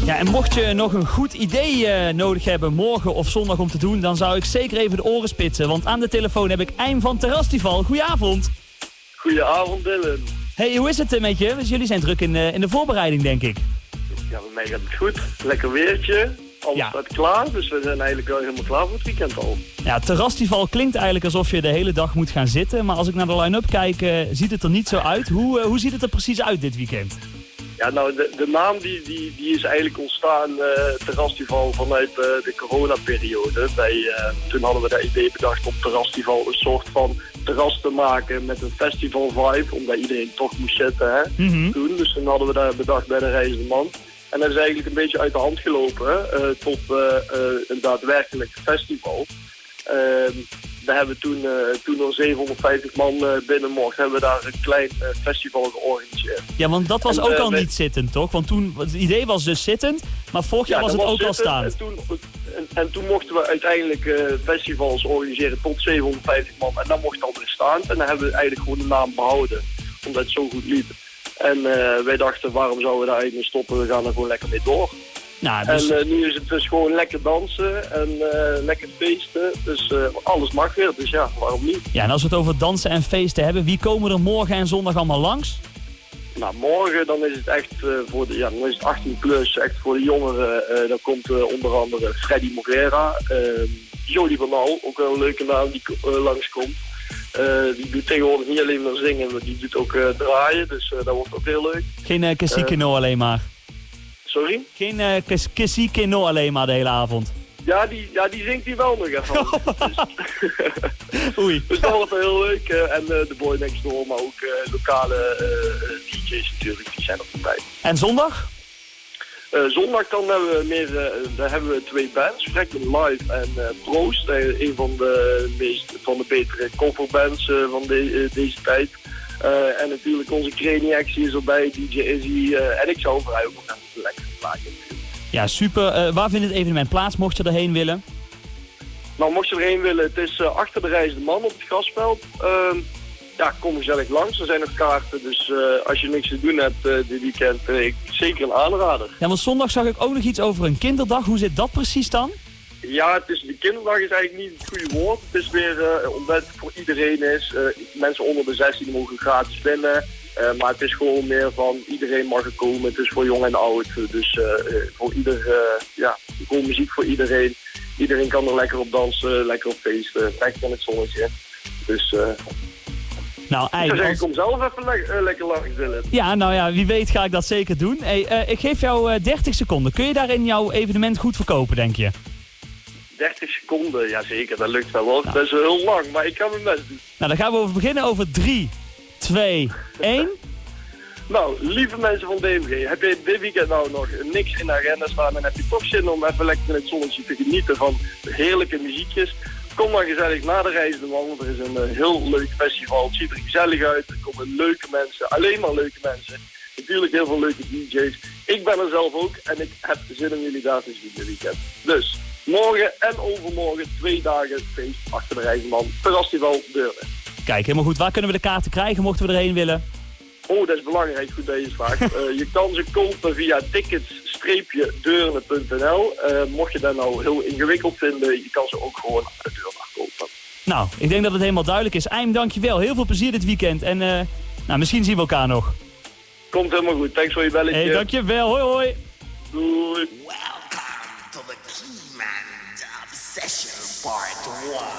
Ja, en mocht je nog een goed idee nodig hebben morgen of zondag om te doen, dan zou ik zeker even de oren spitsen. Want aan de telefoon heb ik Eim van Terrastival. Goedenavond. Goedenavond, Dylan. Hey, hoe is het met je? Dus jullie zijn druk in de voorbereiding, denk ik. Ja, bij mij gaat het goed. Lekker weertje. Alles staat klaar, dus we zijn eigenlijk wel helemaal klaar voor het weekend al. Ja, Terrastival klinkt eigenlijk alsof je de hele dag moet gaan zitten. Maar als ik naar de line-up kijk, ziet het er niet zo uit. Hoe ziet het er precies uit dit weekend? Ja, nou, de naam die is eigenlijk ontstaan, Terrastival, vanuit de coronaperiode. Toen hadden we dat idee bedacht om Terrastival een soort van terras te maken met een festival vibe. Omdat iedereen toch moest zitten, hè, toen. Dus toen hadden we dat bedacht bij de Reizende Man. En dat is eigenlijk een beetje uit de hand gelopen tot een daadwerkelijk festival. We hebben toen er 750 man binnen mocht, hebben we daar een klein festival georganiseerd. Ja, want dat was ook al niet zittend, toch? Want toen, het idee was dus zittend, maar vorig jaar was het ook al staand. En toen mochten we uiteindelijk festivals organiseren tot 750 man. En dat mocht al weer staan. En dan hebben we eigenlijk gewoon de naam behouden, omdat het zo goed liep. En wij dachten, waarom zouden we daar eigenlijk mee stoppen? We gaan er gewoon lekker mee door. Nou, dus... En nu is het dus gewoon lekker dansen en lekker feesten. Dus alles mag weer, dus ja, waarom niet? Ja, en als we het over dansen en feesten hebben, wie komen er morgen en zondag allemaal langs? Nou, morgen dan is het echt dan is het 18 plus, echt voor de jongeren. Dan komt onder andere Freddy Moreira, Jody Bernal, ook wel een leuke naam die langskomt. Die doet tegenwoordig niet alleen maar zingen, maar die doet ook draaien, dus dat wordt ook heel leuk. Geen Cassie alleen maar. Sorry? Geen Cassie alleen maar de hele avond. Ja, die zingt hij wel nog even. Oei. Dus dat wordt wel heel leuk. En de Boy Next Door, maar ook lokale DJ's natuurlijk, die zijn er voorbij. En zondag? Zondag dan hebben we twee bands, Fragment Live en Proost. Een van de betere coverbands van deze tijd. En natuurlijk onze Craniacs is erbij, DJ Izzy en ik zou vrij ook nog even lekker maken. Ja, super. Waar vindt het evenement plaats, mocht je erheen willen? Nou, mocht je erheen willen, het is achter de Reizende Man op het grasveld. Kom gezellig langs, er zijn nog kaarten, dus als je niks te doen hebt dit weekend, zeker een aanrader. Ja, want zondag zag ik ook nog iets over een kinderdag. Hoe zit dat precies dan? Ja, de kinderdag is eigenlijk niet het goede woord. Het is weer omdat het voor iedereen is. Mensen onder de 16 mogen gratis binnen. Maar het is gewoon meer van iedereen mag er komen. Het is voor jong en oud. Dus voor gewoon muziek voor iedereen. Iedereen kan er lekker op dansen, lekker op feesten. Lekker in het zonnetje. Dus... Nou, ik kom zelf even lekker langs, Dylan. Ja, nou ja, wie weet ga ik dat zeker doen. Hey, ik geef jou 30 seconden. Kun je daarin jouw evenement goed verkopen, denk je? 30 seconden, ja zeker, dat lukt wel hoor. Nou. Dat is heel lang, maar ik ga mijn best doen. Nou, dan gaan we beginnen over 3, 2, 1. Nou, lieve mensen van DMG, heb je dit weekend nou nog niks in de agenda staan en heb je toch zin om even lekker in het zonnetje te genieten van heerlijke muziekjes? Kom maar gezellig naar de Reizende Man, want er is een heel leuk festival. Het ziet er gezellig uit, er komen leuke mensen, alleen maar leuke mensen. Natuurlijk heel veel leuke DJ's. Ik ben er zelf ook en ik heb zin om jullie daar te zien dit weekend. Dus... morgen en overmorgen 2 dagen feest achter de Reizende Man, Terrastival Deurne. Kijk, helemaal goed. Waar kunnen we de kaarten krijgen, mochten we erheen willen? Oh, dat is belangrijk, goed dat je het vraagt. Je kan ze kopen via tickets-deurne.nl. Mocht je dat nou heel ingewikkeld vinden, je kan ze ook gewoon aan de deur kopen. Nou, ik denk dat het helemaal duidelijk is. Eim, dankjewel. Heel veel plezier dit weekend. En misschien zien we elkaar nog. Komt helemaal goed. Thanks voor je belletje. Hey, dankjewel. Hoi, hoi. Doei. Welcome to the Keyman Dub Session Part 1.